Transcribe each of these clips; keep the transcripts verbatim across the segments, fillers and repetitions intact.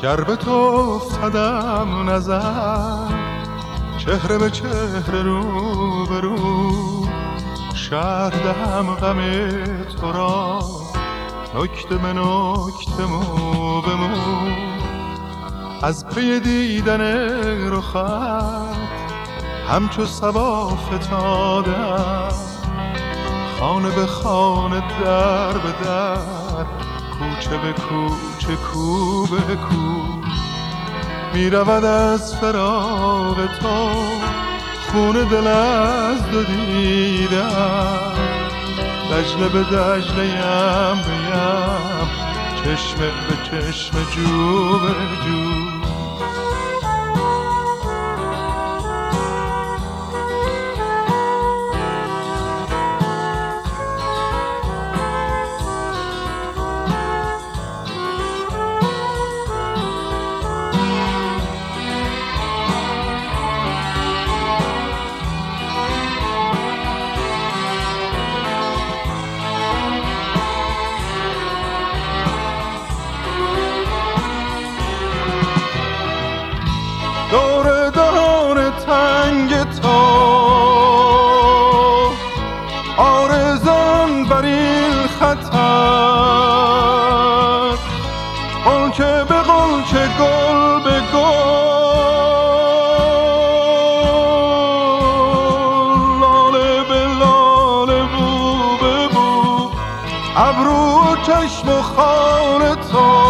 گر به تو افتدم نظر، چهره به چهره رو به رو، شرح دهم غم تو را نکته به نکته، مو به مو. از پی دیدن رخت همچو صبا فتادم، خانه به خانه، در به در، کوچه به کوچه، کو به کو. می رود از فراق تو خون دل از دو دیدم، دجله به دجله یم به یم، چشمه به چشمه، جو به جو. دور دهان تنگ تو آرزان بر این خطر، قلچه به قلچه، گل به گل، لاله به لاله، بو به بو. ابرو و چشم و خال تو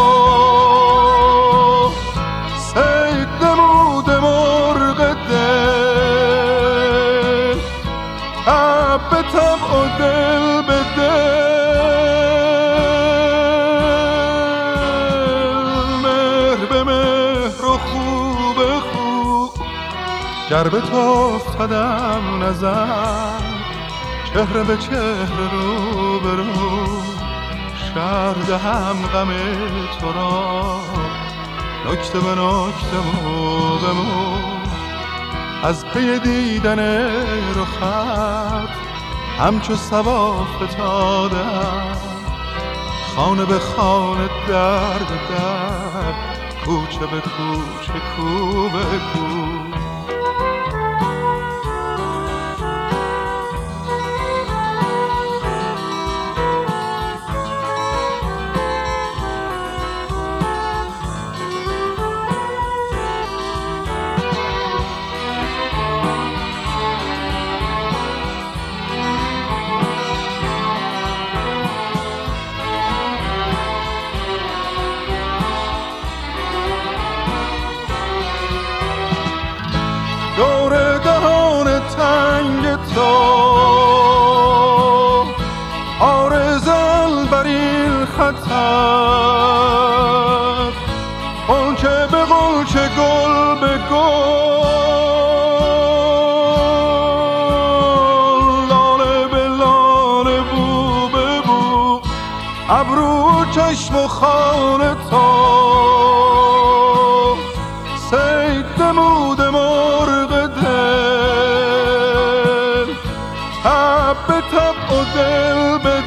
به طبع و دل به دل، مهر به مهر و خو به خو. گر به تو افتدم نظر، چهره به چهره، رو به رو، شرح دهم غم تو را نکته به نکته، مو به مو. از پی دیدن رخت همچو صبا فتادم، خانه به خانه، در به در، کوچه به کوچه، کو به کو. دور دهان تنگ تو آرزان بر این خطر، قلچه به قلچه، گل به گل، لاله به لاله، بو به بو. ابرو و چشم و خال تو صید نمود مرغ دل، تب به تب و دل به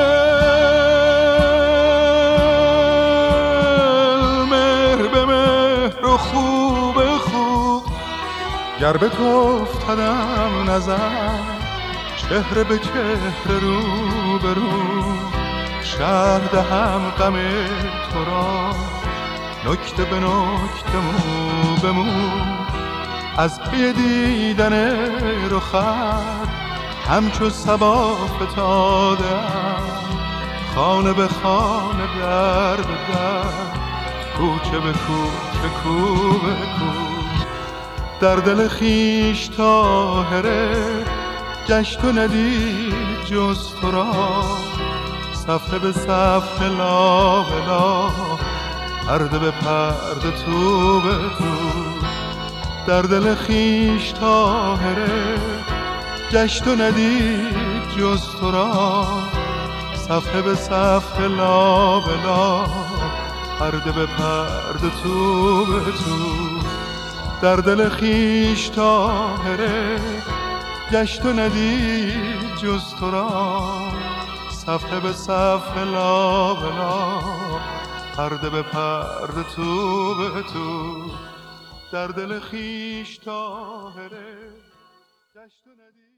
دل، مهر به مهر و خو به خو. گر به تو افتدم نظر، چهره به چهره، رو به رو، شرح دهم غم تو را نکته به نکته، مو به مو. از پی دیدن رخت همچو صبا فتادم، خانه به خانه، در به در، کوچه به کوچه، کو به کو. در دل خویش طاهره گشت و ندید جز تو را، صفحه به صفحه، لا به لا، پرده به پرده، تو به تو. در دل خویش طاهره گشت و ندید جز تو را، صفحه به صفحه، لا به لا، پرده به پرده، تو به تو. در دل خویش طاهره گشت و ندید جز تو را، صفحه به صفحه، لا به لا، پرده به پرده تو به تو در دل خیش طاهره گشت و ندید